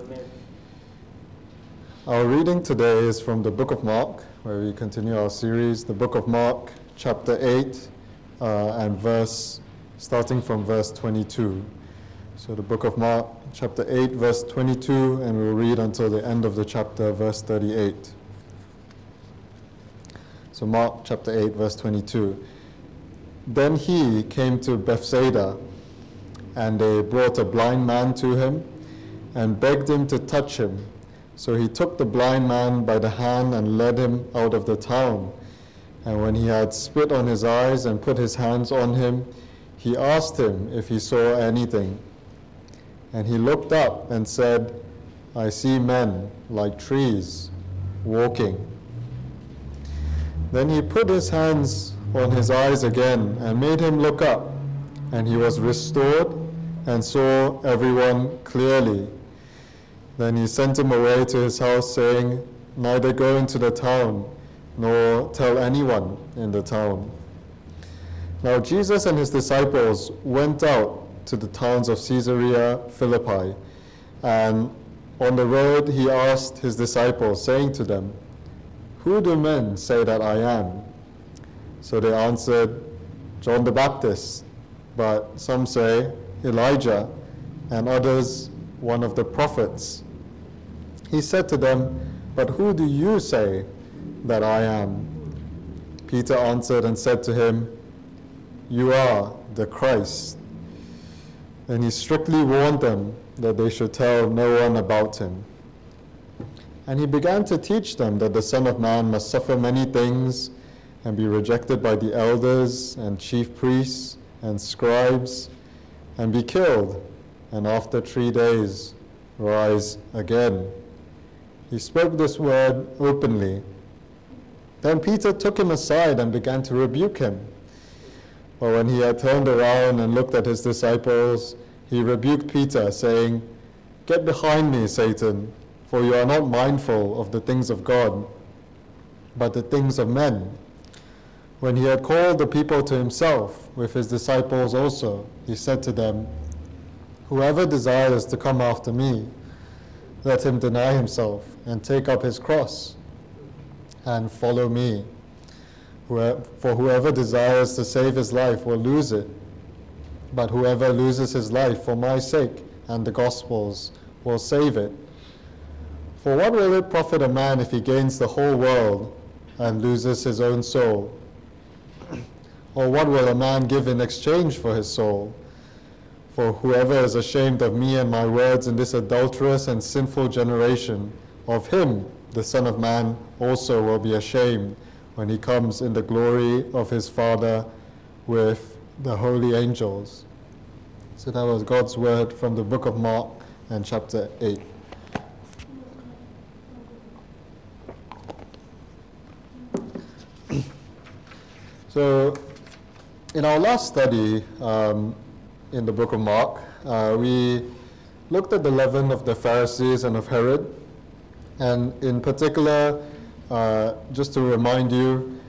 Amen. Our reading today is from the book of Mark, where we continue our series, the book of Mark, chapter 8, starting from verse 22. So the book of Mark, chapter 8, verse 22, and we'll read until the end of the chapter, verse 38. So Mark, chapter 8, verse 22. Then he came to Bethsaida, and they brought a blind man to him, and begged him to touch him. So he took the blind man by the hand and led him out of the town. And when he had spit on his eyes and put his hands on him, he asked him if he saw anything. And he looked up and said, I see men like trees walking. Then he put his hands on his eyes again and made him look up. And he was restored and saw everyone clearly. Then he sent him away to his house, saying, neither go into the town, nor tell anyone in the town. Now Jesus and his disciples went out to the towns of Caesarea Philippi, and on the road he asked his disciples, saying to them, who do men say that I am? So they answered, John the Baptist, but some say Elijah, and others one of the prophets. He said to them, but who do you say that I am? Peter answered and said to him, you are the Christ. And he strictly warned them that they should tell no one about him. And he began to teach them that the Son of Man must suffer many things and be rejected by the elders and chief priests and scribes and be killed, and after 3 days rise again. He spoke this word openly. Then Peter took him aside and began to rebuke him. But when he had turned around and looked at his disciples, he rebuked Peter, saying, get behind me, Satan, for you are not mindful of the things of God, but the things of men. When he had called the people to himself, with his disciples also, he said to them, whoever desires to come after me, let him deny himself and take up his cross and follow me. For whoever desires to save his life will lose it, but whoever loses his life for my sake and the gospel's will save it. For what will it profit a man if he gains the whole world and loses his own soul? Or what will a man give in exchange for his soul? For whoever is ashamed of me and my words in this adulterous and sinful generation, of him the Son of Man also will be ashamed when he comes in the glory of his Father with the holy angels. So that was God's word from the book of Mark and chapter 8. So in our last study in the book of Mark, we looked at the leaven of the Pharisees and of Herod. And in particular, just to remind you,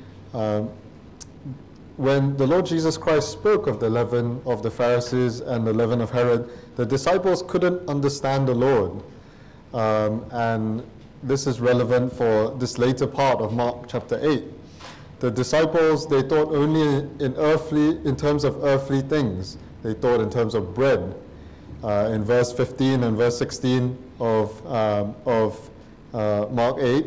when the Lord Jesus Christ spoke of the leaven of the Pharisees and the leaven of Herod, the disciples couldn't understand the Lord. And this is relevant for this later part of Mark chapter 8. The disciples, they thought only in terms of earthly things. They thought in terms of bread. In verse 15 and verse 16 of Mark 8,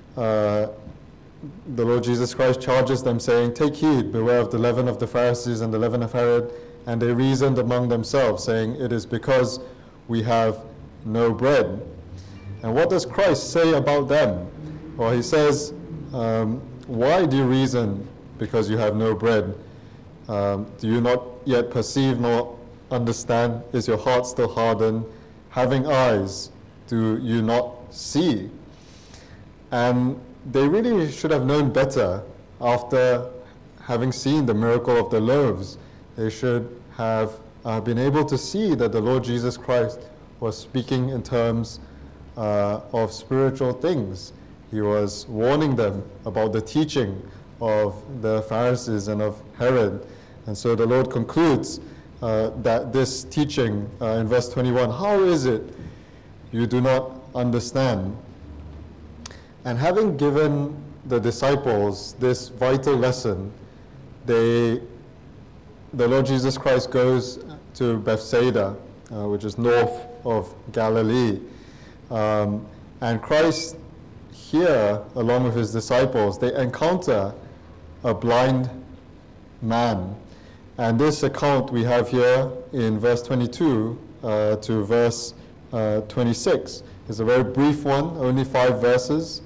the Lord Jesus Christ charges them, saying, take heed, beware of the leaven of the Pharisees and the leaven of Herod. And they reasoned among themselves, saying, it is because we have no bread. And what does Christ say about them? Well, he says, why do you reason because you have no bread? Do you not yet perceive nor understand? Is your heart still hardened? Having eyes, do you not see? And they really should have known better after having seen the miracle of the loaves. They should have been able to see that the Lord Jesus Christ was speaking in terms of spiritual things. He was warning them about the teaching of the Pharisees and of Herod. And so the Lord concludes that this teaching in verse 21, how is it you do not understand. And having given the disciples this vital lesson, the Lord Jesus Christ goes to Bethsaida, which is north of Galilee. And Christ here, along with his disciples, they encounter a blind man. And this account we have here in verse 22 to verse 26. It's a very brief one, only 5 verses.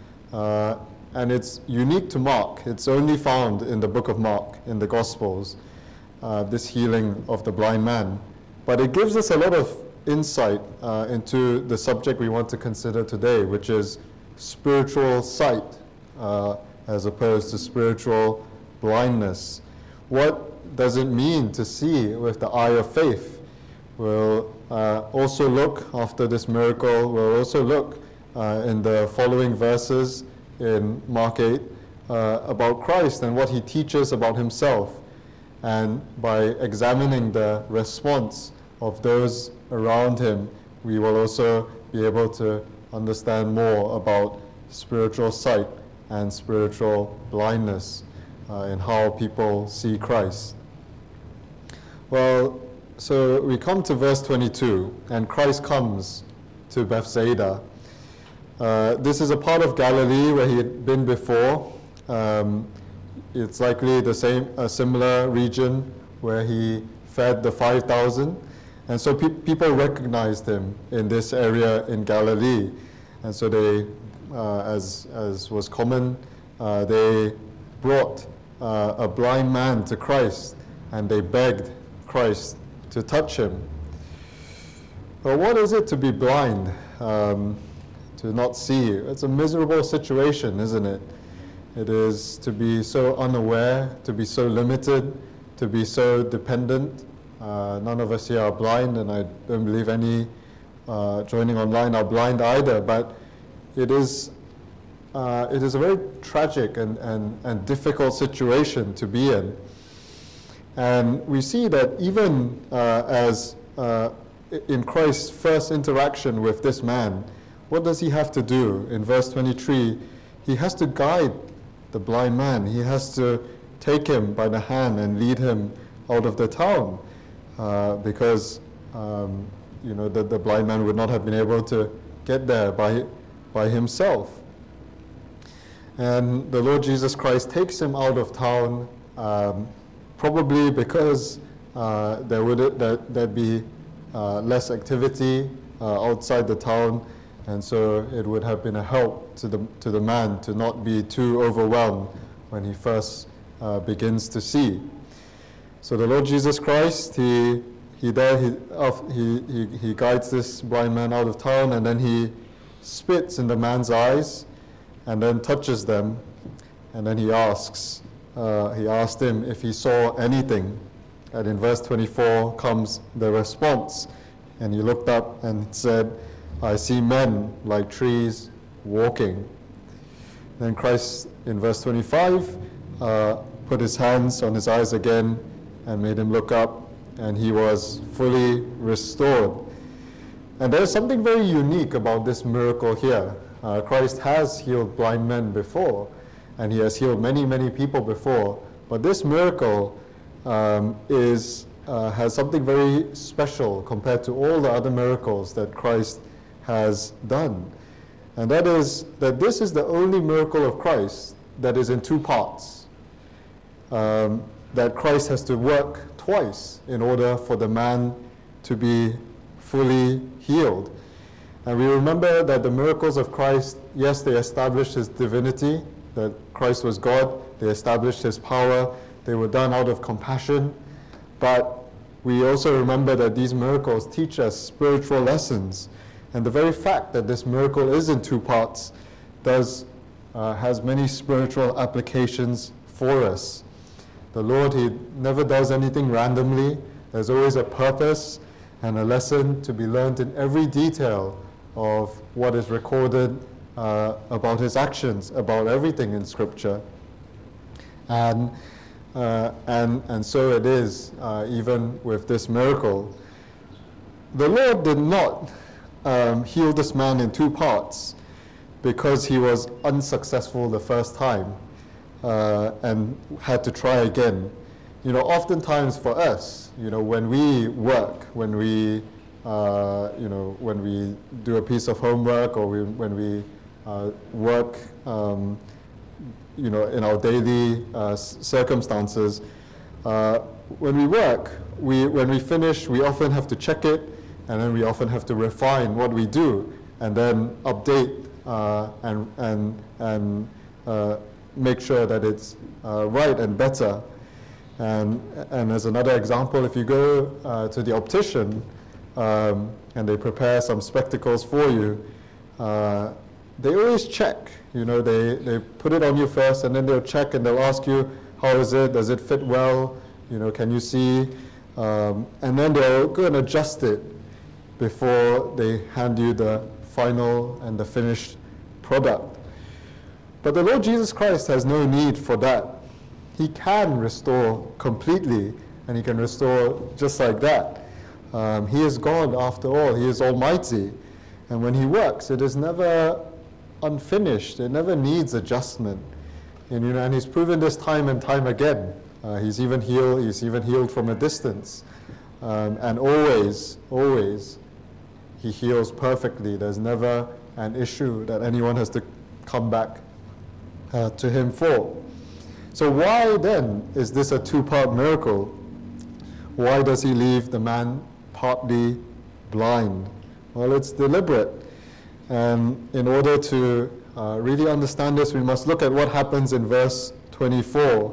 And it's unique to Mark. It's only found in the book of Mark, in the Gospels, this healing of the blind man. But it gives us a lot of insight into the subject we want to consider today, which is spiritual sight as opposed to spiritual blindness. What does it mean to see with the eye of faith? We'll also look, after this miracle, we'll also look in the following verses in Mark 8 about Christ and what he teaches about himself. And by examining the response of those around him, we will also be able to understand more about spiritual sight and spiritual blindness and how people see Christ. Well, so we come to verse 22, and Christ comes to Bethsaida. This is a part of Galilee where he had been before. It's likely a similar region where he fed the 5,000. And so people recognized him in this area in Galilee. And so they, as was common, they brought a blind man to Christ, and they begged Christ to touch him. But what is it to be blind, to not see? It's a miserable situation, isn't it? It is to be so unaware, to be so limited, to be so dependent. None of us here are blind, and I don't believe any joining online are blind either, but it is a very tragic and difficult situation to be in. And we see that even as in Christ's first interaction with this man, what does he have to do? In verse 23, he has to guide the blind man. He has to take him by the hand and lead him out of the town, because the blind man would not have been able to get there by himself. And the Lord Jesus Christ takes him out of town, probably because there'd be less activity outside the town, and so it would have been a help to the man to not be too overwhelmed when he first begins to see. So the Lord Jesus Christ, he guides this blind man out of town, and then he spits in the man's eyes, and then touches them, and then he asked him if he saw anything. And in verse 24 comes the response, and he looked up and said, "I see men like trees walking." Then Christ, in verse 25, put his hands on his eyes again and made him look up, and he was fully restored. And there's something very unique about this miracle here. Christ has healed blind men before, and he has healed many, many people before. But this miracle has something very special compared to all the other miracles that Christ has done. And that is that this is the only miracle of Christ that is in 2 parts. That Christ has to work twice in order for the man to be fully healed. And we remember that the miracles of Christ, yes, they established his divinity, that Christ was God. They established his power. They were done out of compassion. But we also remember that these miracles teach us spiritual lessons. And the very fact that this miracle is in 2 parts has many spiritual applications for us. The Lord, he never does anything randomly. There's always a purpose and a lesson to be learned in every detail of what is recorded about his actions, about everything in Scripture. And so it is even with this miracle. The Lord did not healed this man in 2 parts because he was unsuccessful the first time and had to try again. Oftentimes for us, when we work, when we do a piece of homework, or when we work, in our daily circumstances, when we work, when we finish, we often have to check it, and then we often have to refine what we do, and then update and make sure that it's right and better. And as another example, if you go to the optician and they prepare some spectacles for you, they always check. They put it on you first, and then they'll check and they'll ask you, how is it? Does it fit well? Can you see? And then they'll go and adjust it before they hand you the final and the finished product. But the Lord Jesus Christ has no need for that. He can restore completely, and he can restore just like that. He is God after all. He is almighty. And when he works, it is never unfinished. It never needs adjustment. And he's proven this time and time again. He's even healed from a distance. And always, he heals perfectly. There's never an issue that anyone has to come back to him for. So why then is this a 2-part miracle? Why does he leave the man partly blind? Well, it's deliberate. And in order to really understand this, we must look at what happens in verse 24.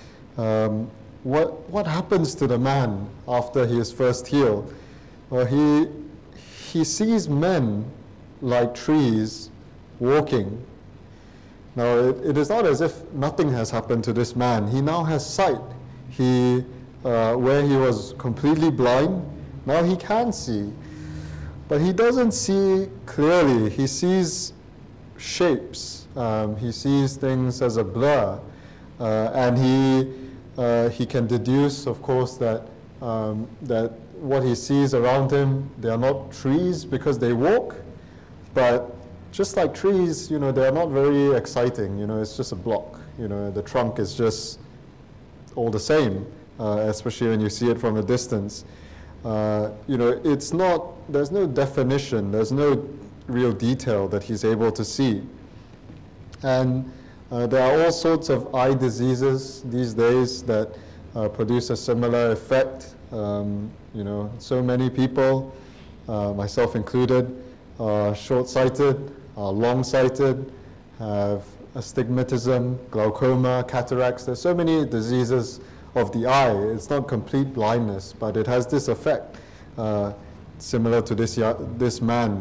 What happens to the man after he is first healed? Well, he sees men like trees walking. Now, it is not as if nothing has happened to this man. He now has sight. Where he was completely blind, now he can see. But he doesn't see clearly. He sees shapes. He sees things as a blur. And he can deduce, of course, that what he sees around him, they are not trees because they walk, but just like trees, they are not very exciting. It's just a block. The trunk is just all the same, especially when you see it from a distance. It's not. There's no definition. There's no real detail that he's able to see. And there are all sorts of eye diseases these days that produce a similar effect. So many people, myself included, are short-sighted, are long-sighted, have astigmatism, glaucoma, cataracts. There's so many diseases of the eye. It's not complete blindness, but it has this effect, similar to this man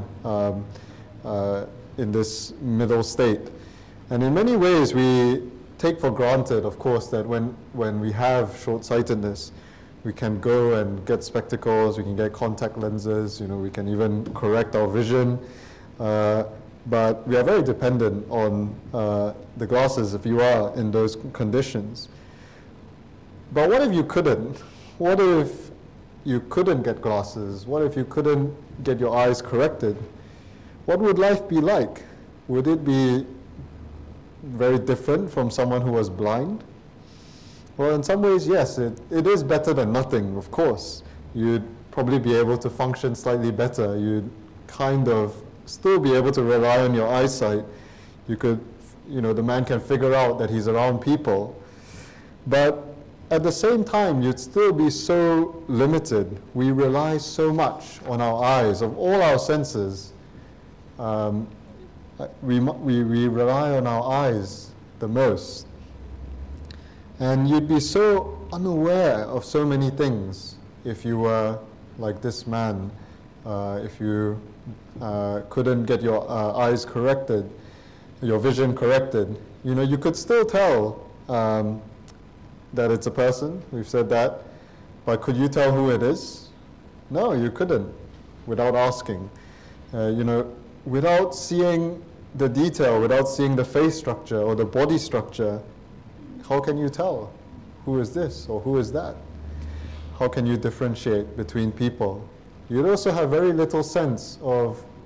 in this middle state. And in many ways, we take for granted, of course, that when we have short-sightedness, we can go and get spectacles, we can get contact lenses, we can even correct our vision. But we are very dependent on the glasses if you are in those conditions. But what if you couldn't? What if you couldn't get glasses? What if you couldn't get your eyes corrected? What would life be like? Would it be very different from someone who was blind? Well, in some ways, yes, it is better than nothing, of course. You'd probably be able to function slightly better. You'd kind of still be able to rely on your eyesight. You could, the man can figure out that he's around people. But at the same time, you'd still be so limited. We rely so much on our eyes, of all our senses. We rely on our eyes the most. And you'd be so unaware of so many things if you were like this man, if you couldn't get your eyes corrected, your vision corrected. You could still tell that it's a person. We've said that. But could you tell who it is? No, you couldn't without asking. Without seeing the detail, without seeing the face structure or the body structure, how can you tell who is this or who is that? How can you differentiate between people? You'd also have very little sense of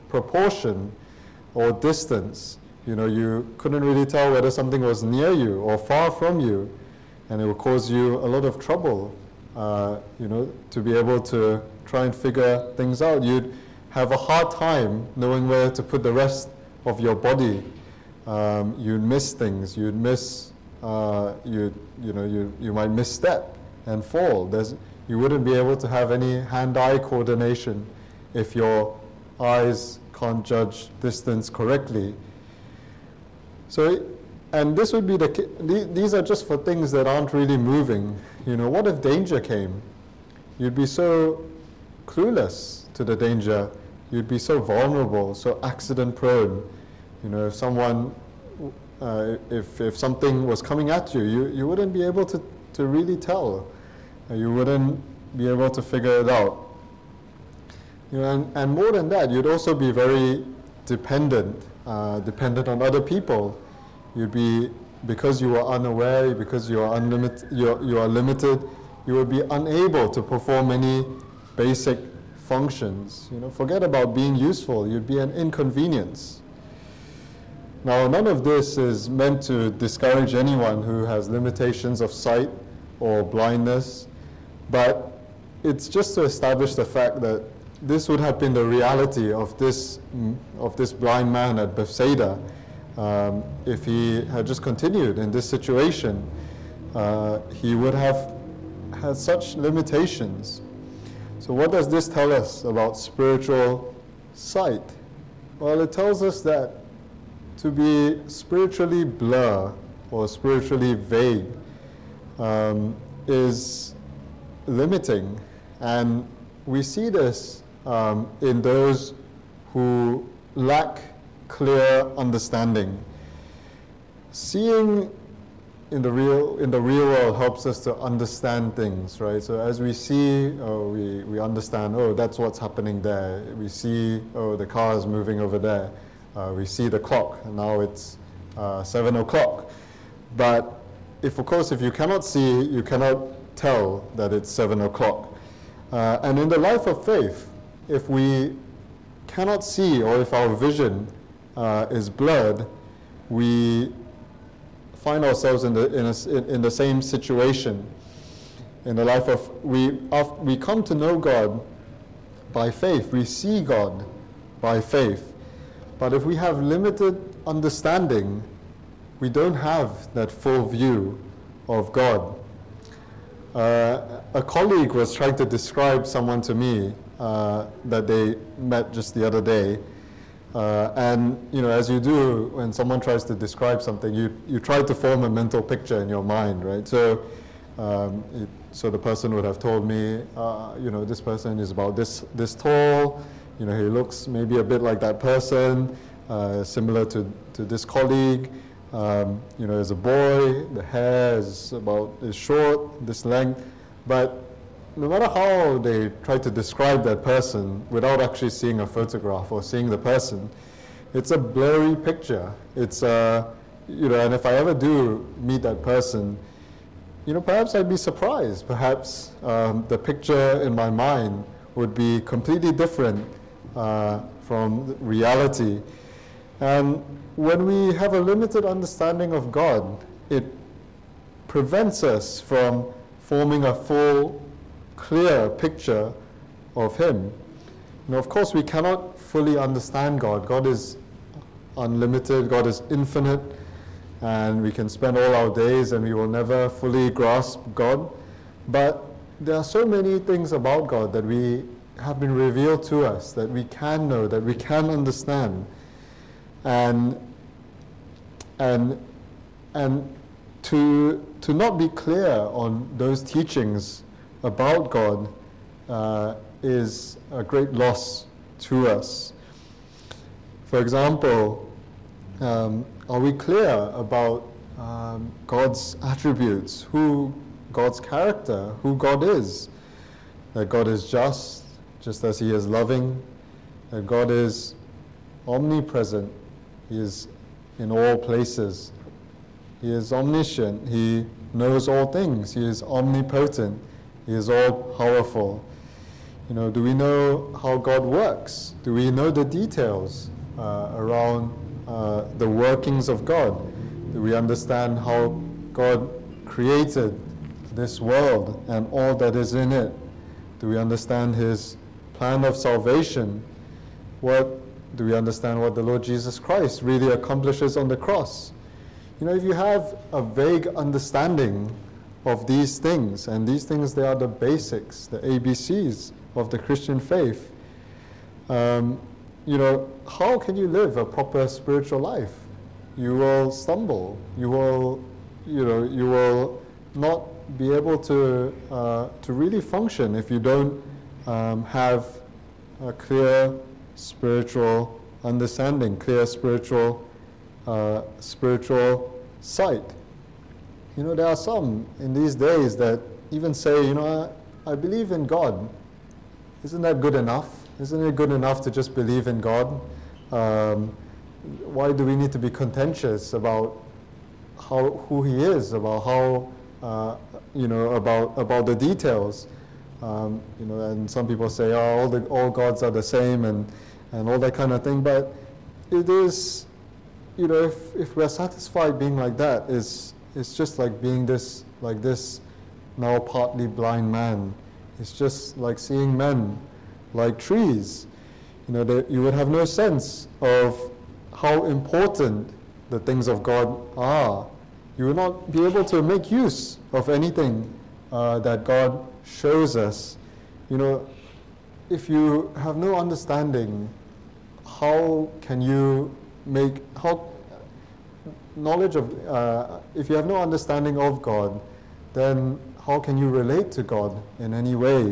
proportion or distance. You know, you couldn't really tell whether something was near you or far from you, and it would cause you a lot of trouble, you know, to be able to try and figure things out. You'd have a hard time knowing where to put the rest of your body. You'd miss things. You'd miss. You might misstep and fall. You wouldn't be able to have any hand-eye coordination if your eyes can't judge distance correctly. So, and this would be these are just for things that aren't really moving. You know, what if danger came? You'd be so clueless to the danger. You'd be so vulnerable, so accident prone. You know, if someone, if something was coming at you, you wouldn't be able to really tell. You wouldn't be able to figure it out. You know, and more than that, you'd also be very dependent on other people. You'd be, because you are unaware, because you are limited, you would be unable to perform many basic functions. You know, forget about being useful. You'd be an inconvenience. Now, none of this is meant to discourage anyone who has limitations of sight or blindness, but it's just to establish the fact that this would have been the reality of this blind man at Bethsaida. If he had just continued in this situation, he would have had such limitations. So what does this tell us about spiritual sight? Well, it tells us that to be spiritually blur or spiritually vague is limiting. And we see this in those who lack clear understanding. Seeing in the real world helps us to understand things, right? So as we see, we understand, that's what's happening there. We see, the car is moving over there. We see the clock, and now it's 7 o'clock. But if you cannot see, you cannot tell that it's 7 o'clock. And in the life of faith, if we cannot see, or if our vision is blurred, we find ourselves in the same situation. In the life of we come to know God by faith. We see God by faith. But if we have limited understanding, we don't have that full view of God. A colleague was trying to describe someone to me that they met just the other day. And you know, as you do when someone tries to describe something, you try to form a mental picture in your mind, right? So so the person would have told me, you know, this person is about this tall. You know, he looks maybe a bit like that person, similar to this colleague. You know, as a boy, the hair is short, this length. But no matter how they try to describe that person without actually seeing a photograph or seeing the person, it's a blurry picture. It's you know, and if I ever do meet that person, you know, perhaps I'd be surprised. Perhaps the picture in my mind would be completely different from reality. And when we have a limited understanding of God, it prevents us from forming a full, clear picture of Him. Now, of course, we cannot fully understand God. God is unlimited, God is infinite, and we can spend all our days and we will never fully grasp God. But there are so many things about God that we have been revealed to us, that we can know, that we can understand. And to not be clear on those teachings about God is a great loss to us. For example, are we clear about God's attributes, God's character, who God is? That God is just as He is loving, that God is omnipresent, He is in all places, He is omniscient, He knows all things, He is omnipotent, He is all powerful. Do we know how God works? Do we know the details around the workings of God? Do we understand how God created this world and all that is in it? Do we understand His plan of salvation? Do we understand what the Lord Jesus Christ really accomplishes on the cross? If you have a vague understanding of these things, and these things, they are the basics, the ABCs of the Christian faith, how can you live a proper spiritual life? You will stumble. You will not be able to really function if you don't have a clear spiritual understanding, clear spiritual sight. There are some in these days that even say, I believe in God. Isn't that good enough? Isn't it good enough to just believe in God? Why do we need to be contentious about who He is, about how about the details? And some people say, all gods are the same, and all that kind of thing. But it is, if we're satisfied being like that, it's just like being this now partly blind man. It's just like seeing men like trees. That you would have no sense of how important the things of God are. You will not be able to make use of anything that God shows us. If you have no understanding, if you have no understanding of God, then how can you relate to God in any way?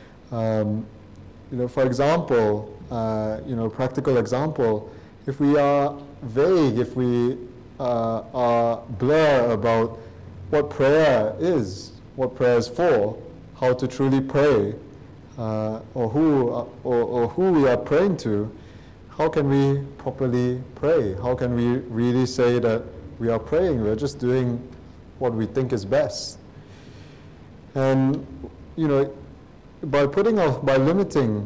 For example, practical example, if we are vague, if we are blur about what prayer is for, how to truly pray, or who we are praying to, how can we properly pray? How can we really say that we are praying? We're just doing what we think is best. And by limiting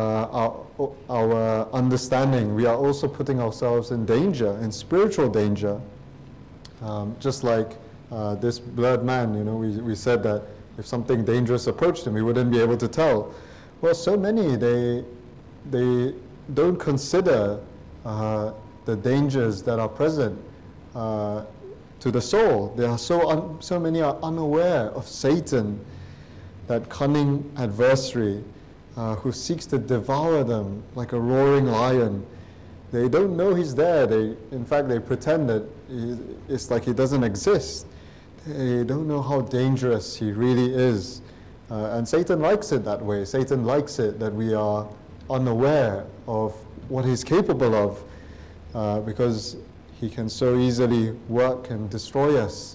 our understanding, we are also putting ourselves in danger, in spiritual danger. Just like this blurred man, we said that if something dangerous approached him, he wouldn't be able to tell. Well, so many, they don't consider the dangers that are present to the soul. There are so many are unaware of Satan, that cunning adversary who seeks to devour them like a roaring lion. They don't know he's there. In fact, they pretend that it's like he doesn't exist. They don't know how dangerous he really is. And Satan likes it that way. Satan likes it that we are unaware of what he's capable of, because he can so easily work and destroy us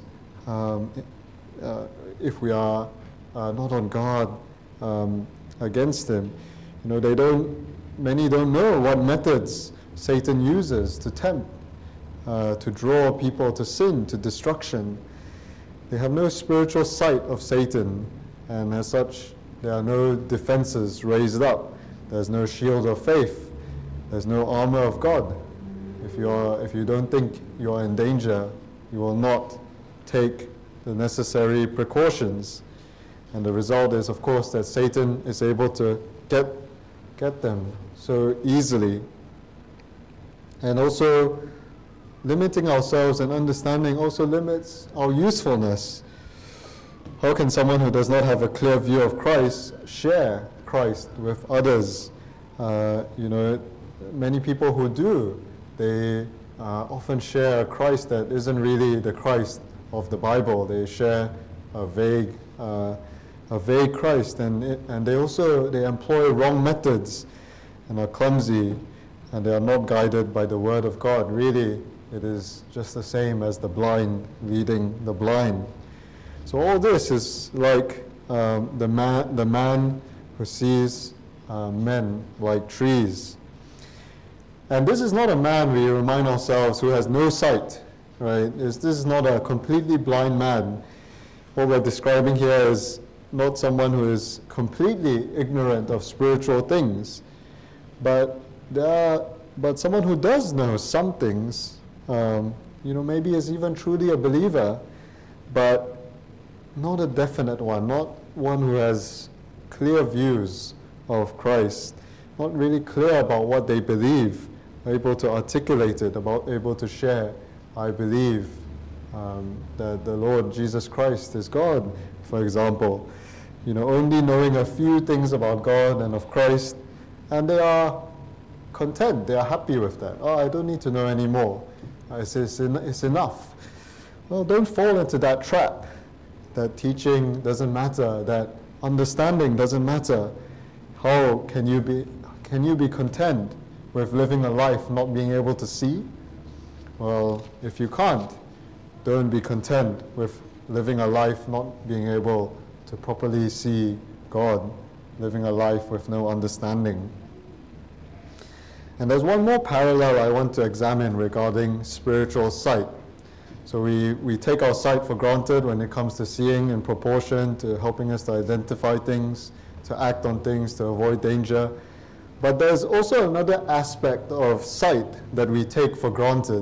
if we are not on guard against him. Many don't know what methods Satan uses to tempt, to draw people to sin, to destruction. They have no spiritual sight of Satan, and as such, there are no defenses raised up. There's no shield of faith. There's no armor of God. If you don't think you're in danger, you will not take the necessary precautions. And the result is, of course, that Satan is able to get them so easily. And also, limiting ourselves and understanding also limits our usefulness. How can someone who does not have a clear view of Christ share Christ with others? Many people who do, they often share a Christ that isn't really the Christ of the Bible. They share a vague Christ, and they employ wrong methods and are clumsy, and they are not guided by the Word of God. Really, it is just the same as the blind leading the blind. So all this is like the man who sees men like trees. And this is not a man, we remind ourselves, who has no sight, right? This is not a completely blind man. What we're describing here is not someone who is completely ignorant of spiritual things, but someone who does know some things, maybe is even truly a believer, but not a definite one, not one who has clear views of Christ, not really clear about what they believe, able to articulate it, able to share, I believe that the Lord Jesus Christ is God, for example. Only knowing a few things about God and of Christ, and they are content, they are happy with that. Oh, I don't need to know any more. It's enough. Well, don't fall into that trap, that teaching doesn't matter, that understanding doesn't matter. How can you be content with living a life not being able to see? Well, if you can't, don't be content with living a life not being able to properly see God, living a life with no understanding. And there's one more parallel I want to examine regarding spiritual sight. So we take our sight for granted when it comes to seeing in proportion to helping us to identify things, to act on things, to avoid danger. But there's also another aspect of sight that we take for granted.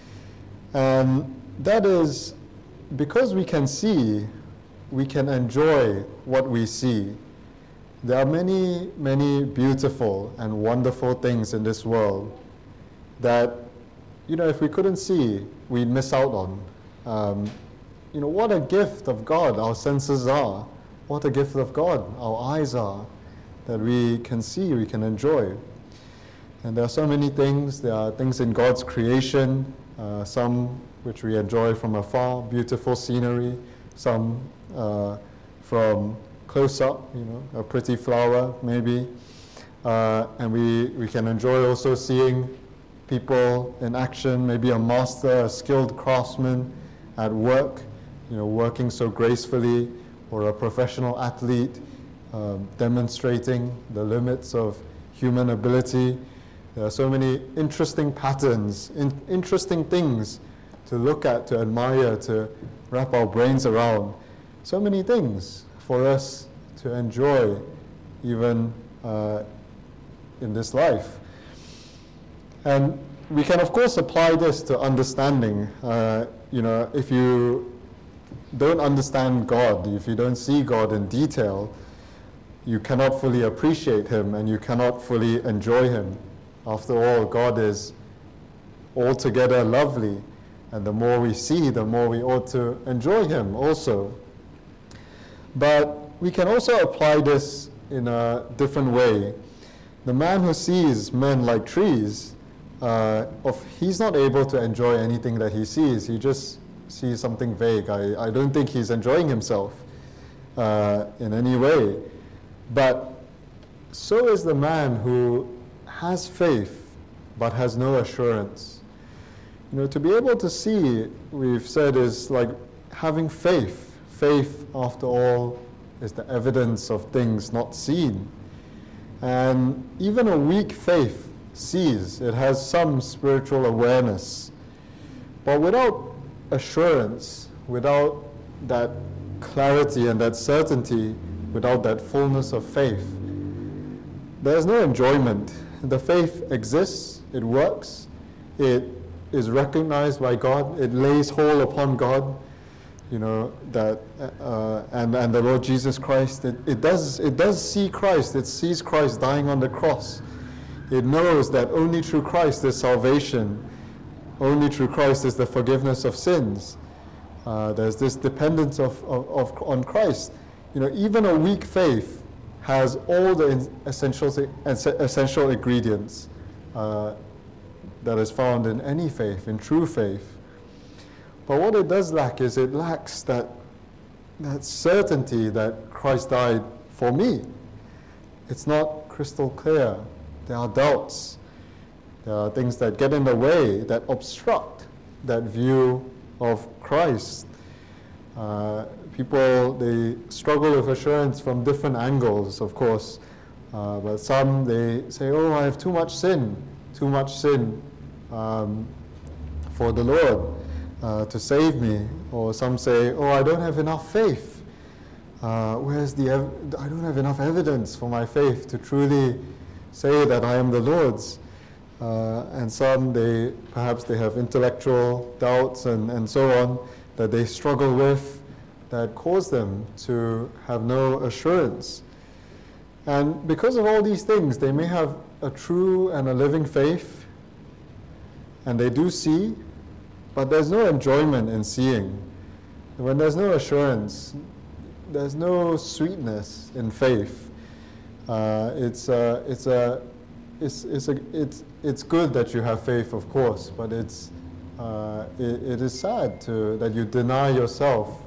And that is, because we can see, we can enjoy what we see. There are many, many beautiful and wonderful things in this world that, if we couldn't see, we'd miss out on. What a gift of God our senses are. What a gift of God our eyes are, that we can see, we can enjoy. And there are so many things. There are things in God's creation, some which we enjoy from afar, beautiful scenery, some from close up, a pretty flower maybe. And we can enjoy also seeing people in action, maybe a master, a skilled craftsman at work, working so gracefully, or a professional athlete demonstrating the limits of human ability. There are so many interesting patterns, interesting things to look at, to admire, to wrap our brains around. So many things for us to enjoy even in this life. And we can, of course, apply this to understanding. If you don't understand God, if you don't see God in detail, you cannot fully appreciate Him and you cannot fully enjoy Him. After all, God is altogether lovely, and the more we see, the more we ought to enjoy Him also. But we can also apply this in a different way. The man who sees men like trees, he's not able to enjoy anything that he sees. He just sees something vague. I don't think he's enjoying himself in any way. But so is the man who has faith but has no assurance. To be able to see, we've said, is like having faith. Faith, after all, is the evidence of things not seen. And even a weak faith sees, it has some spiritual awareness. But without assurance, without that clarity and that certainty, without that fullness of faith, there's no enjoyment. The faith exists, it works, it is recognized by God, it lays hold upon God, and the Lord Jesus Christ. It does see Christ. It sees Christ dying on the cross. It knows that only through Christ is salvation. Only through Christ is the forgiveness of sins. There's this dependence on Christ. Even a weak faith has all the essential ingredients that is found in any faith, in true faith. But what it does lack is it lacks that certainty that Christ died for me. It's not crystal clear. There are doubts. There are things that get in the way, that obstruct that view of Christ. People, they struggle with assurance from different angles, of course. But some, they say, I have too much sin for the Lord to save me. Or some say, I don't have enough faith. I don't have enough evidence for my faith to truly say that I am the Lord's. And some, perhaps they have intellectual doubts and so on that they struggle with that cause them to have no assurance. And because of all these things, they may have a true and a living faith, and they do see, but there's no enjoyment in seeing. When there's no assurance, there's no sweetness in faith. It's good that you have faith, of course, but it is sad that you deny yourself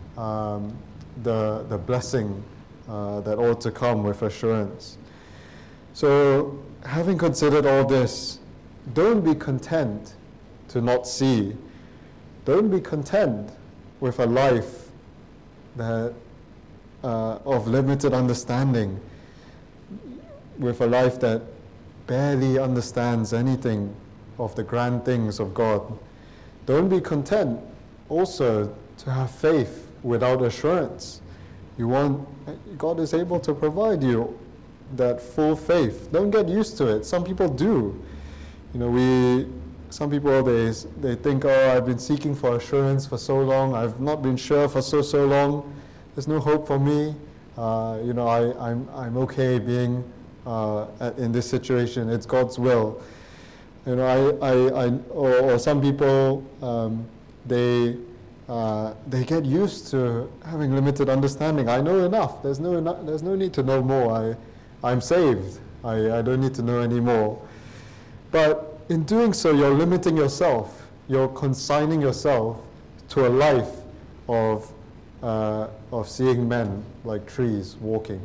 the blessing that ought to come with assurance. So, having considered all this, don't be content to not see. Don't be content with a life that of limited understanding, with a life that barely understands anything of the grand things of God. Don't be content also to have faith without assurance. God is able to provide you that full faith. Don't get used to it. Some people do. Some people, they think, oh, I've been seeking for assurance for so long. I've not been sure for so long. There's no hope for me. I'm okay being in this situation. It's God's will. Or some people, they get used to having limited understanding. I know enough. There's no need to know more. I'm saved. I don't need to know any more. But in doing so, you're limiting yourself. You're consigning yourself to a life of seeing men like trees walking.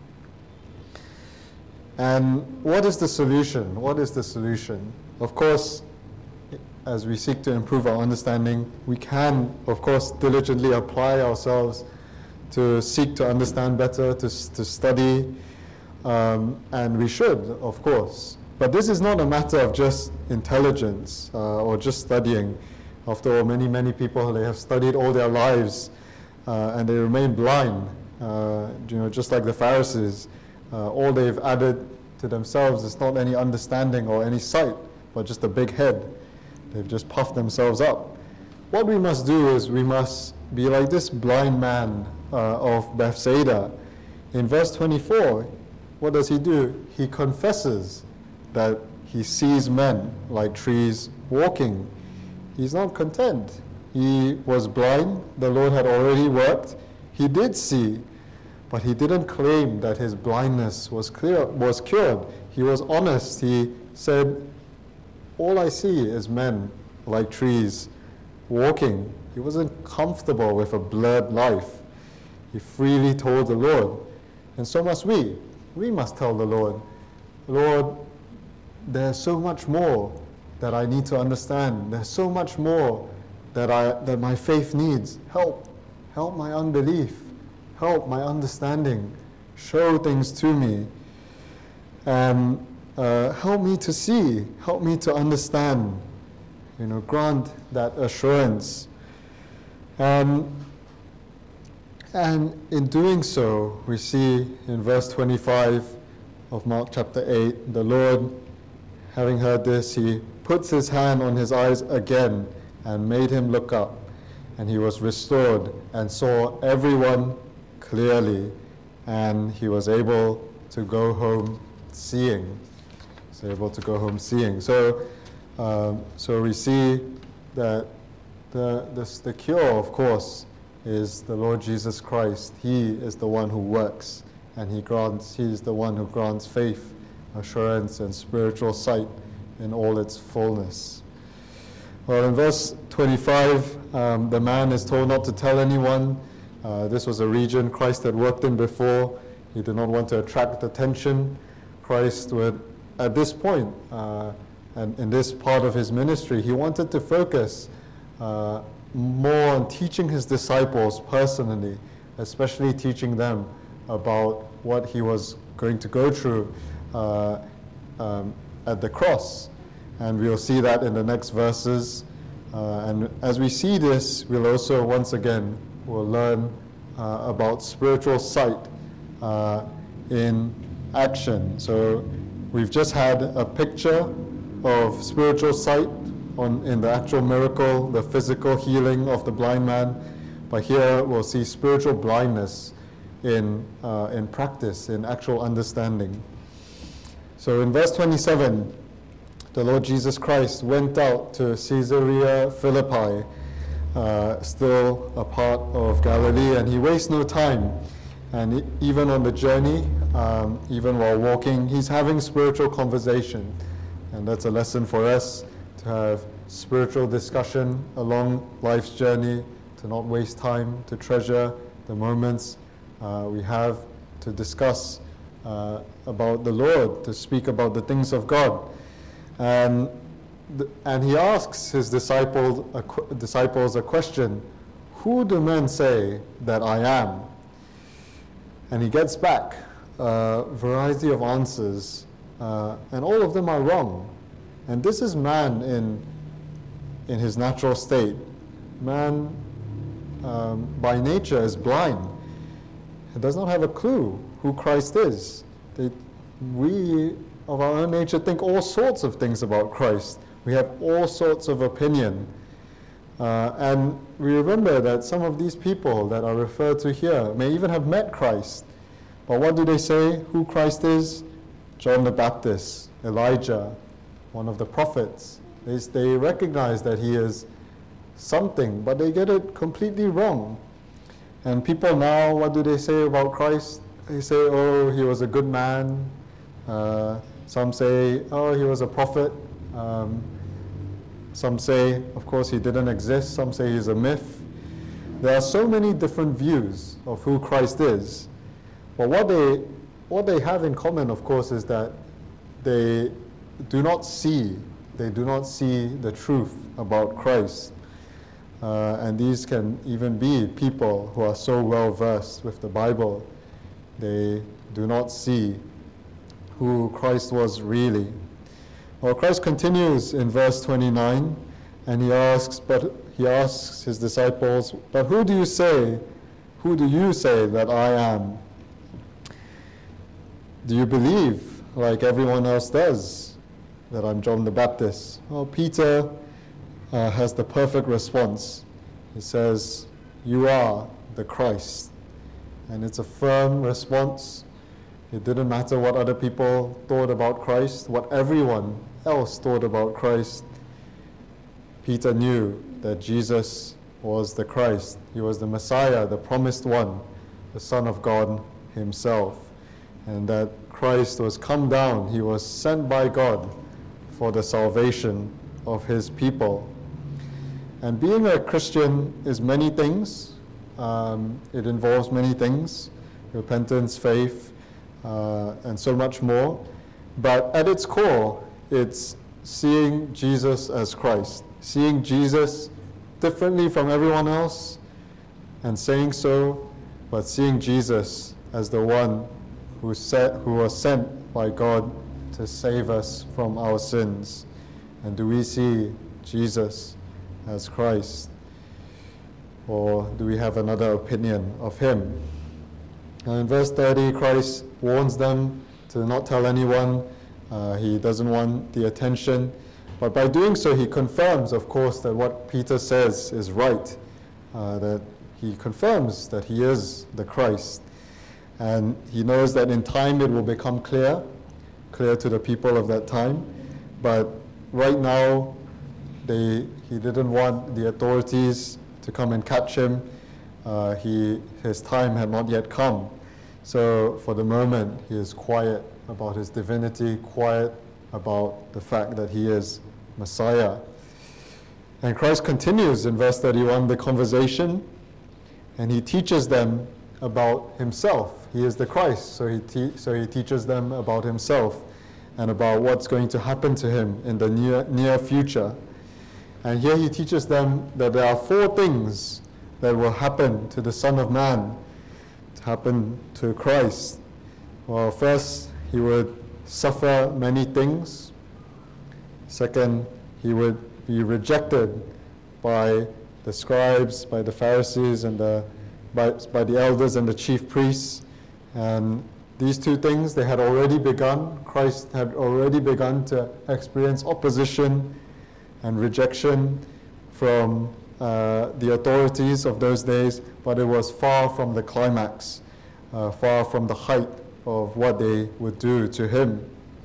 And what is the solution? What is the solution? Of course, as we seek to improve our understanding, we can, of course, diligently apply ourselves to seek to understand better, to study, and we should, of course. But this is not a matter of just intelligence or just studying. After all, many people, they have studied all their lives and they remain blind, just like the Pharisees. All they've added to themselves is not any understanding or any sight, but just a big head. They've just puffed themselves up. What we must do is we must be like this blind man of Bethsaida. In verse 24, what does he do? He confesses that he sees men like trees walking. He's not content. He was blind. The Lord had already worked. He did see, but he didn't claim that his blindness was cured. He was honest. He said, all I see is men like trees walking. He wasn't comfortable with a blurred life. He freely told the Lord. And so must we. We must tell the Lord, Lord, there's so much more that I need to understand. There's so much more that my faith needs. Help my unbelief. Help my understanding. Show things to me. And help me to see. Help me to understand. Grant that assurance. And in doing so, we see in verse 25 of Mark chapter 8, the Lord, having heard this, he puts his hand on his eyes again and made him look up. And he was restored and saw everyone clearly, and he was able to go home seeing. So we see that the cure, of course, is the Lord Jesus Christ. He is the one who works, and he is the one who grants faith, assurance, and spiritual sight in all its fullness. Well, in verse 25, the man is told not to tell anyone. This was a region Christ had worked in before. He did not want to attract attention. Christ would, at this point, and in this part of his ministry, he wanted to focus more on teaching his disciples personally, especially teaching them about what he was going to go through at the cross. And we'll see that in the next verses. And as we see this, we'll also, once again, we'll learn about spiritual sight in action. So we've just had a picture of spiritual sight in the actual miracle, the physical healing of the blind man, but here we'll see spiritual blindness in practice, in actual understanding. So in verse 27, the Lord Jesus Christ went out to Caesarea Philippi, still a part of Galilee, and he wastes no time. And even on the journey, even while walking, he's having spiritual conversation. And that's a lesson for us, to have spiritual discussion along life's journey, to not waste time, to treasure the moments we have to discuss about the Lord, to speak about the things of God. And he asks his disciples a question: who do men say that I am? And he gets back a variety of answers, and all of them are wrong. And this is man in his natural state. Man by nature is blind. He does not have a clue who Christ is. We of our own nature think all sorts of things about Christ. We have all sorts of opinion. And we remember that some of these people that are referred to here may even have met Christ. But what do they say who Christ is? John the Baptist, Elijah, one of the prophets. They recognize that he is something, but they get it completely wrong. And people now, what do they say about Christ? They say, oh, he was a good man. Some say, oh, he was a prophet. Some say, of course, he didn't exist. Some say he's a myth. There are so many different views of who Christ is. But what they have in common, of course, is that they do not see the truth about Christ. And these can even be people who are so well versed with the Bible. They do not see who Christ was really. Well, Christ continues in verse 29, and he asks his disciples, but who do you say that I am? Do you believe, like everyone else does, that I'm John the Baptist? Well, Peter has the perfect response. He says, you are the Christ. And it's a firm response. It didn't matter what other people thought about Christ, what everyone else thought about Christ. Peter knew that Jesus was the Christ. He was the Messiah, the promised one, the Son of God himself. And that Christ was come down. He was sent by God for the salvation of his people. And being a Christian is many things. It involves many things: repentance, faith, and so much more. But at its core, it's seeing Jesus as Christ, seeing Jesus differently from everyone else, and saying so, but seeing Jesus as the one who was sent by God to save us from our sins. And do we see Jesus as Christ? Or do we have another opinion of him? And in verse 30, Christ warns them to not tell anyone. He doesn't want the attention. But by doing so, he confirms, of course, that what Peter says is right. That he confirms that he is the Christ. And he knows that in time it will become clear to the people of that time. But right now, he didn't want the authorities to come and catch him. His time had not yet come. So for the moment, he is quiet about his divinity, quiet about the fact that he is Messiah. And Christ continues in verse 31 the conversation, and he teaches them about himself. He is the Christ, so he teaches them about himself and about what's going to happen to him in the near future. And here he teaches them that there are 4 things that will happen to the Son of Man, to happen to Christ. Well, first, he would suffer many things. Second, he would be rejected by the scribes, by the Pharisees and the by the elders and the chief priests. And these two things, they had already begun. Christ had already begun to experience opposition and rejection from the authorities of those days, but it was far from the climax, far from the height of what they would do to him.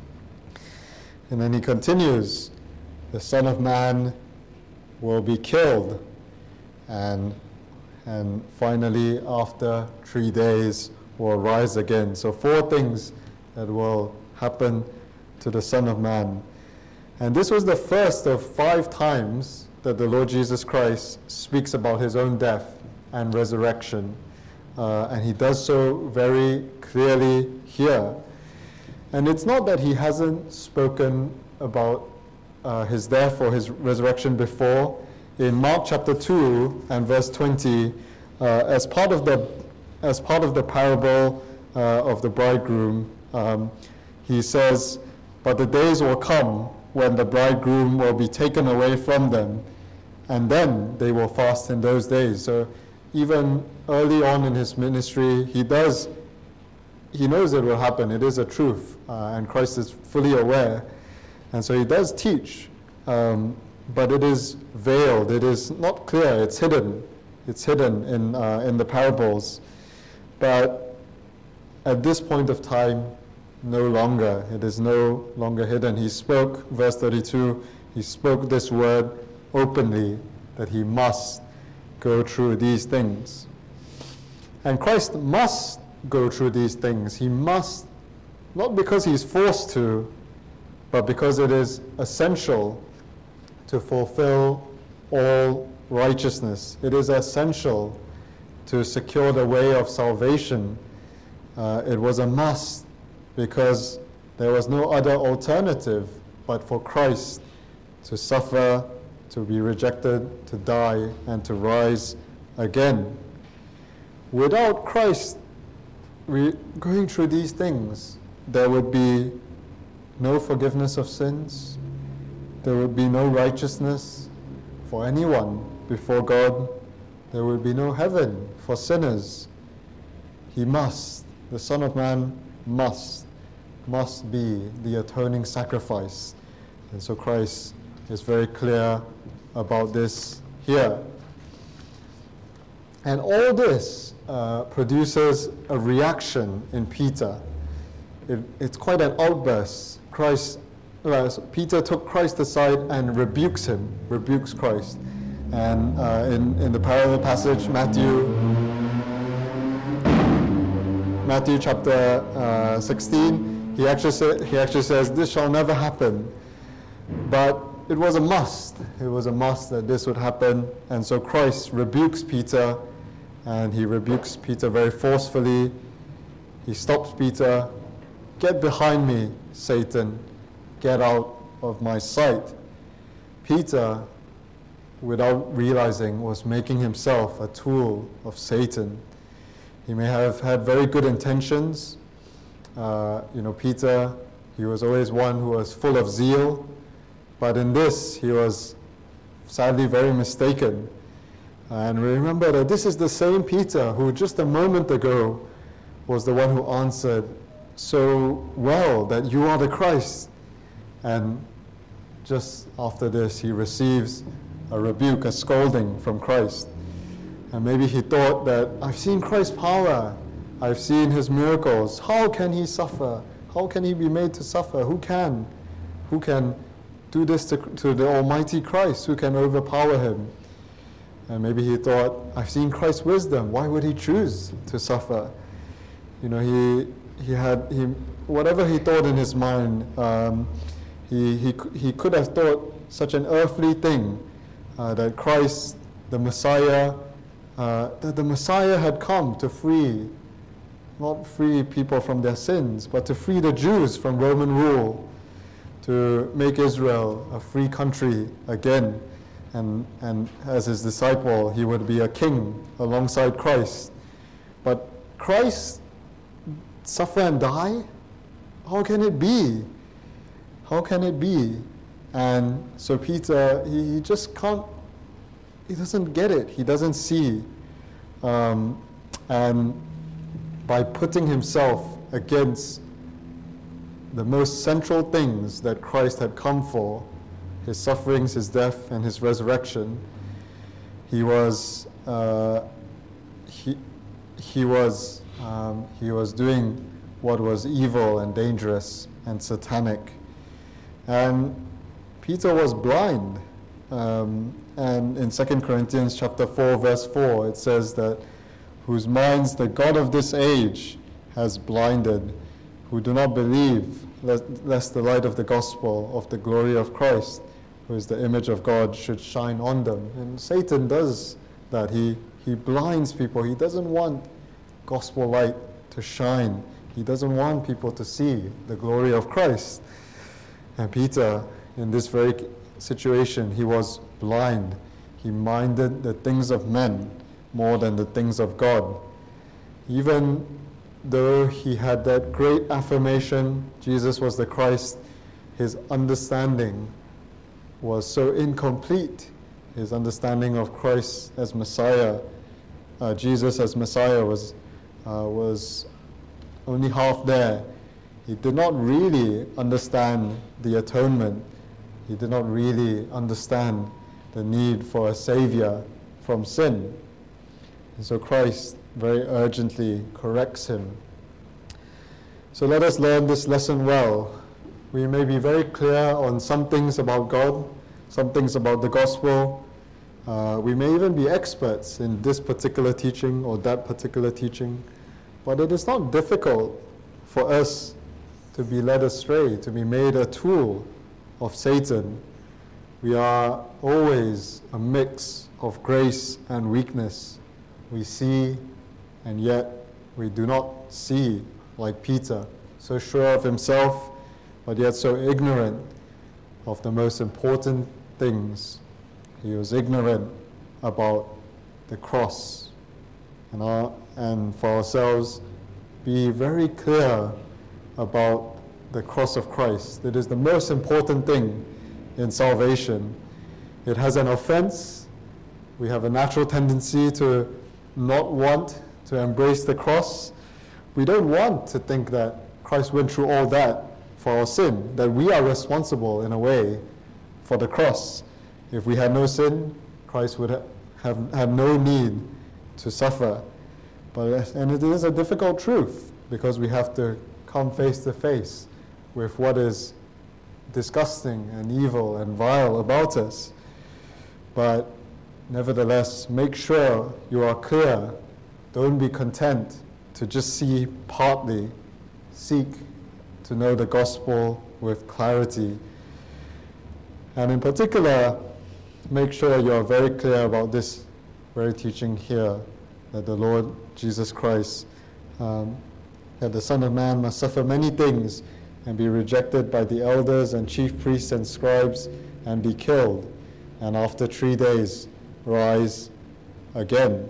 And then he continues, the Son of Man will be killed, and finally after 3 days will rise again. So 4 things that will happen to the Son of Man. And this was the first of 5 times that the Lord Jesus Christ speaks about his own death and resurrection. And he does so very clearly here. And it's not that he hasn't spoken about his death or his resurrection before. In Mark chapter 2 and verse 20, as part of the parable of the bridegroom, he says, "But the days will come when the bridegroom will be taken away from them, and then they will fast in those days." So even early on in his ministry, he knows it will happen. It is a truth, and Christ is fully aware. And so he does teach, but it is veiled. It is not clear. It's hidden. It's hidden in the parables. But at this point of time, no longer. It is no longer hidden. He spoke, verse 32, he spoke this word openly, that he must go through these things. And Christ must go through these things. He must, not because he's forced to, but because it is essential to fulfill all righteousness. It is essential to secure the way of salvation. It was a must because there was no other alternative but for Christ to suffer, to be rejected, to die, and to rise again. Without Christ going through these things, there would be no forgiveness of sins. There would be no righteousness for anyone before God. There would be no heaven for sinners. He must, the Son of Man must be the atoning sacrifice. And so Christ is very clear about this here. And all this produces a reaction in Peter. It's quite an outburst. Peter took Christ aside and rebukes Christ. And in the parallel passage, Matthew chapter 16, he actually says, "This shall never happen." But it was a must. It was a must that this would happen. And so Christ rebukes Peter, and he rebukes Peter very forcefully. He stops Peter. "Get behind me, Satan. Get out of my sight." Peter, without realizing, was making himself a tool of Satan. He may have had very good intentions. Peter, he was always one who was full of zeal, but in this, he was sadly very mistaken. And remember that this is the same Peter who just a moment ago was the one who answered so well that you are the Christ. And just after this, he receives a rebuke, a scolding from Christ. And maybe he thought that, I've seen Christ's power. I've seen his miracles. How can he suffer? How can he be made to suffer? Who can? Who can do this to the Almighty Christ? Who can overpower him? And maybe he thought, I've seen Christ's wisdom. Why would he choose to suffer? Whatever he thought in his mind, he could have thought such an earthly thing, that Christ, the Messiah, that the Messiah had come to not free people from their sins, but to free the Jews from Roman rule, to make Israel a free country again. And as his disciple, he would be a king alongside Christ. But Christ suffer and die? How can it be? How can it be? And so Peter, he just can't, he doesn't get it. He doesn't see. And by putting himself against the most central things that Christ had come for, his sufferings, his death, and his resurrection, he was doing what was evil and dangerous and satanic. And Peter was blind. And in 2 Corinthians chapter 4, verse 4, it says that, whose minds the God of this age has blinded, who do not believe, lest the light of the gospel of the glory of Christ, who is the image of God, should shine on them. And Satan does that. He blinds people. He doesn't want gospel light to shine. He doesn't want people to see the glory of Christ. And Peter, in this very situation, he was blind. He minded the things of men more than the things of God. Even though he had that great affirmation, Jesus was the Christ, his understanding was so incomplete. His understanding of Christ as Messiah, Jesus as Messiah, was only half there. He did not really understand the atonement. He did not really understand the need for a Savior from sin. And so Christ very urgently corrects him. So let us learn this lesson well. We may be very clear on some things about God, some things about the gospel. We may even be experts in this particular teaching or that particular teaching, but it is not difficult for us to be led astray, to be made a tool of Satan. We are always a mix of grace and weakness. We see, and yet we do not see, like Peter, so sure of himself, but yet so ignorant of the most important things. He was ignorant about the cross. And for ourselves, be very clear about the cross of Christ. It is the most important thing in salvation. It has an offense. We have a natural tendency to not want to embrace the cross. We don't want to think that Christ went through all that for our sin, that we are responsible in a way for the cross. If we had no sin, Christ would have had no need to suffer. And it is a difficult truth, because we have to come face to face with what is disgusting and evil and vile about us. But nevertheless, make sure you are clear. Don't be content to just see partly. Seek to know the gospel with clarity. And in particular, make sure you are very clear about this very teaching here, that the Lord Jesus Christ, that the Son of Man must suffer many things and be rejected by the elders and chief priests and scribes and be killed, and after 3 days rise again.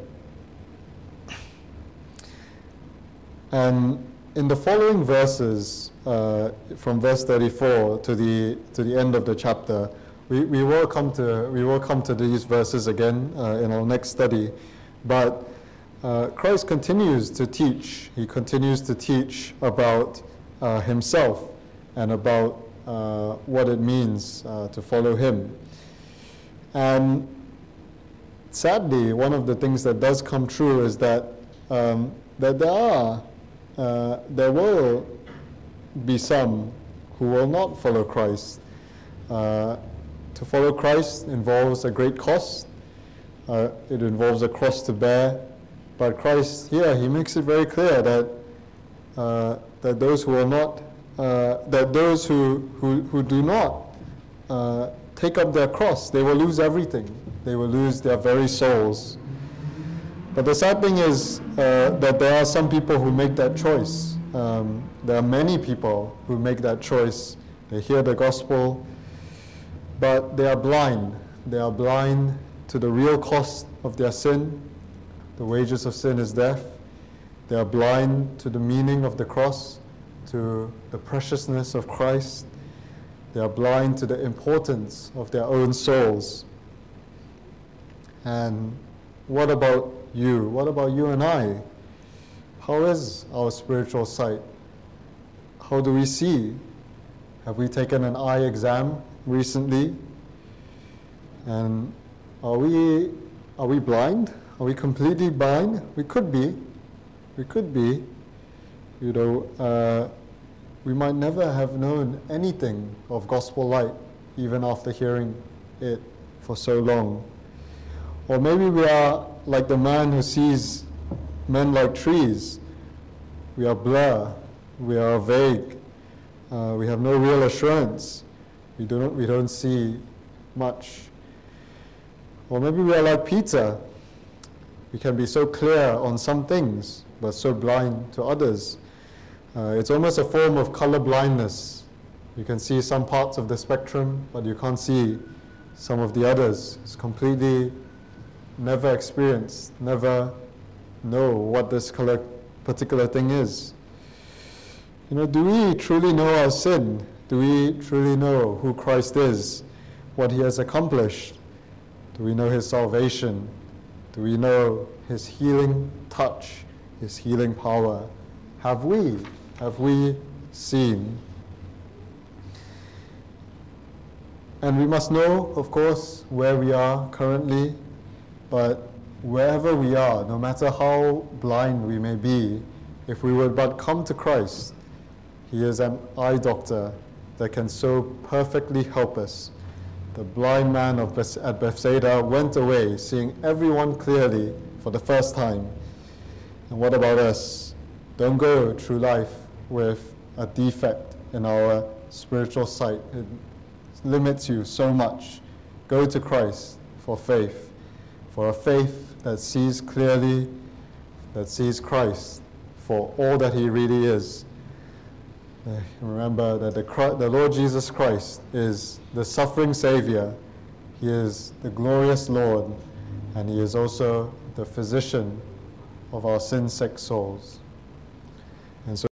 And in the following verses, from verse 34 to the end of the chapter, we will come to these verses again in our next study. But Christ continues to teach. He continues to teach about himself and about what it means to follow him. And sadly, one of the things that does come true is that there will be some who will not follow Christ. To follow Christ involves a great cost. It involves a cross to bear. But Christ here, he makes it very clear that those who will not, that those who do not take up their cross, they will lose everything. They will lose their very souls. But the sad thing is that there are some people who make that choice. There are many people who make that choice. They hear the gospel, but they are blind. They are blind to the real cost of their sin. The wages of sin is death. They are blind to the meaning of the cross, to the preciousness of Christ. They are blind to the importance of their own souls. And what about you? What about you and I? How is our spiritual sight? How do we see? Have we taken an eye exam recently? And are we blind? Are we completely blind? We could be. We could be. You know, we might never have known anything of gospel light, even after hearing it for so long. Or maybe we are like the man who sees men like trees. We are blur. We are vague. We have no real assurance. We don't see much. Or maybe we are like Peter. We can be so clear on some things, but so blind to others. It's almost a form of color blindness. You can see some parts of the spectrum, but you can't see some of the others. It's completely never experienced, never know what this particular thing is. You know, do we truly know our sin? Do we truly know who Christ is, what he has accomplished? Do we know his salvation? Do we know his healing touch, his healing power? Have we seen? And we must know, of course, where we are currently, but wherever we are, no matter how blind we may be, if we would but come to Christ, he is an eye doctor that can so perfectly help us. The blind man at Bethsaida went away, seeing everyone clearly for the first time. And what about us? Don't go through life with a defect in our spiritual sight. It limits you so much. Go to Christ for faith, for a faith that sees clearly, that sees Christ for all that he really is. Remember that the Lord Jesus Christ is the suffering Savior. He is the glorious Lord, and he is also the physician of our sin-sick souls. And so